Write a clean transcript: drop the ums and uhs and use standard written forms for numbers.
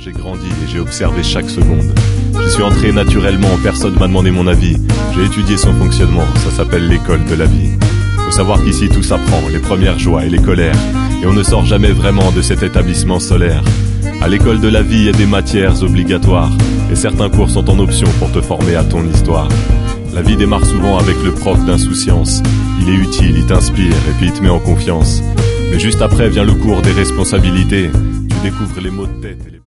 j'ai grandi et j'ai observé chaque seconde. J'y suis entré naturellement, personne m'a demandé mon avis. J'ai étudié son fonctionnement, ça s'appelle l'école de la vie. Faut savoir qu'ici tout s'apprend, les premières joies et les colères. Et on ne sort jamais vraiment de cet établissement solaire. À l'école de la vie, il y a des matières obligatoires. Et certains cours sont en option pour te former à ton histoire. La vie démarre souvent avec le prof d'insouciance. Il est utile, il t'inspire et puis il te met en confiance. Mais juste après vient le cours des responsabilités. Tu découvres les maux de tête et les...